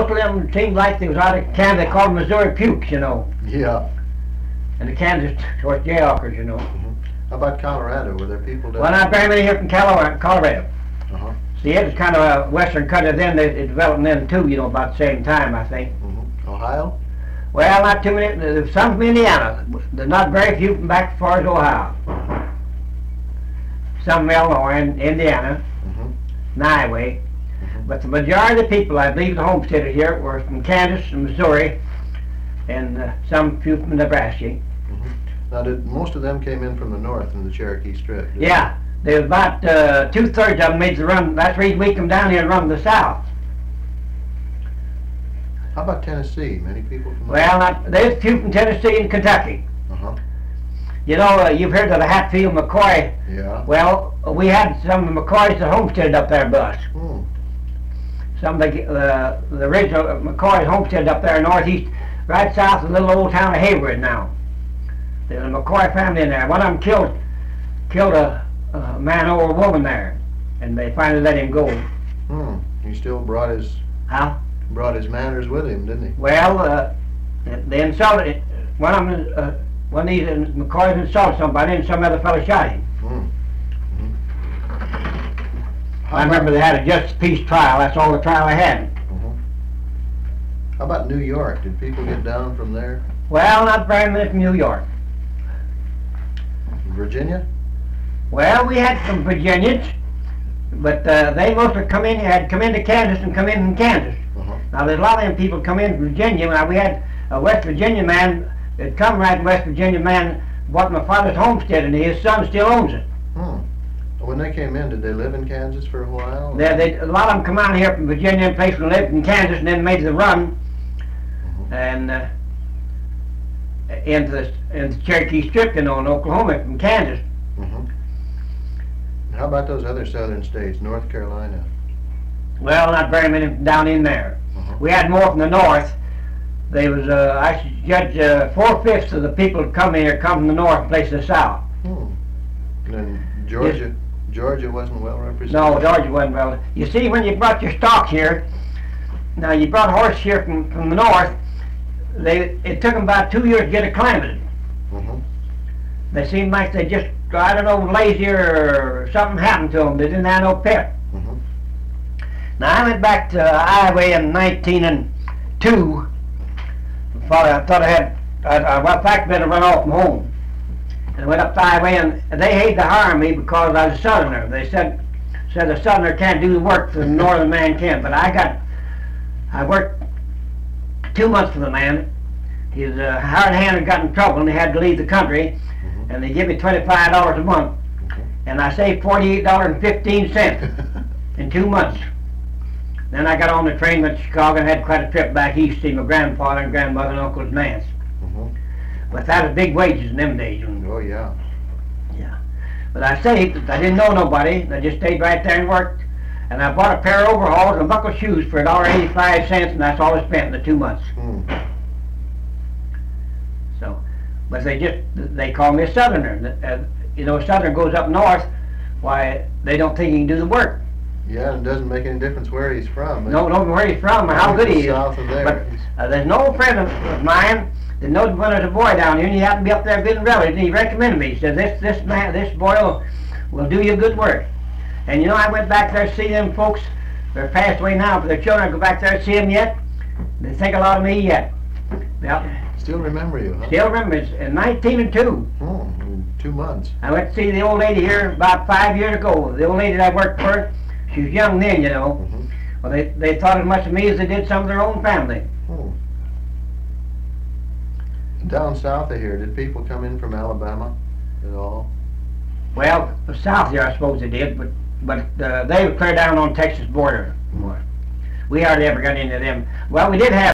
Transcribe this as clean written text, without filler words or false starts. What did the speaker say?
most of them seemed like they was out of Kansas. They called them Missouri Pukes, you know. Yeah. And the Kansas, of course, Jayhawkers, you know. How about Colorado? Were there people down Well, not very many here from Colorado. Uh-huh. See, it was kind of a western country then. It developed then too, you know, about the same time, I think. Ohio? Well, not too many. There's some from Indiana. There's not very few from back as far as Ohio. Some from Illinois and Indiana, and Iowa. But the majority of the people, I believe, the homesteaders here were from Kansas and Missouri, and some few from Nebraska. Now, most of them came in from the north in the Cherokee Strip? Yeah, there was about 2/3 of them made the run. That's the reason we come down here and run to the south. How about Tennessee? Many people from Well, there's a few from Tennessee and Kentucky. You know, you've heard of the Hatfield McCoy. Yeah. Well, we had some of the McCoys that homesteaded up there, bus. Some of the original McCoys homesteaded up there northeast, right south of the little old town of Hayward now. There's a McCoy family in there. One of them killed a man or a woman there, and they finally let him go. He still brought his manners with him, didn't he? Well, they insulted it. One of them, one of these McCoys insulted somebody, and some other fellow shot him. I remember they had a just peace trial. That's all the trial they had. How about New York? Did people get down from there? Well, not very many from New York. Virginia? Well, we had some Virginians, but they mostly had come into Kansas and come in from Kansas. Now, there's a lot of them people come in from Virginia. Now, we had a West Virginia man that come right from West Virginia man bought my father's homestead, and his son still owns it. When they came in, did they live in Kansas for a while? A lot of them come out here from Virginia and place and lived in Kansas and then made the run and into the Cherokee Strip, you know, in Oklahoma from Kansas. How about those other southern states, North Carolina? Well, not very many down in there. We had more from the north. There was, I should judge, 4/5 of the people that come here come from the north and place the south. And Georgia wasn't well represented? No, Georgia wasn't well. You see, when you brought your stock here, now you brought a horse here from the north, it took them about 2 years to get acclimated. They seemed like they just, I don't know, lazy or something happened to them. They didn't have no pep. Now, I went back to Iowa in 1902. I thought I had, well, in fact, better run off from home. And went up to Iowa, and they hated to hire me because I was a Southerner. They said a Southerner can't do the work that a Northern man can. But I worked 2 months for the man. His hired hand had got in trouble, and he had to leave the country. And they give me $25 a month, and I saved $48.15 in 2 months. Then I got on the train, went to Chicago, and had quite a trip back east to see my grandfather and grandmother and uncles and aunts. But that was big wages in them days. Oh, yeah. Yeah. But I saved. I didn't know nobody. And I just stayed right there and worked. And I bought a pair of overalls and buckle shoes for $1.85, and that's all I spent in the 2 months. So, but they call me a Southerner. You know, a Southerner goes up north, why, they don't think he can do the work. Yeah, and it doesn't make any difference where he's from. No, where he's from or how good he is. South of there. But there's no friend of mine that knows when there's a boy down here, and he happened to be up there visiting relatives, and he recommended me. He said, this boy will do you good work. And you know, I went back there to see them folks. They're passed away now, but their children, I go back there to see them yet. They think a lot of me yet. Well, still remember you, huh? Still remember. It's in 1902. In 2 months. I went to see the old lady here about 5 years ago. The old lady that I worked for, she was young then, you know. Well, they thought as much of me as they did some of their own family. Down south of here, did people come in from Alabama at all? Well, south here, I suppose they did, but they were clear down on the Texas border. We hardly ever got into them. Well, we did have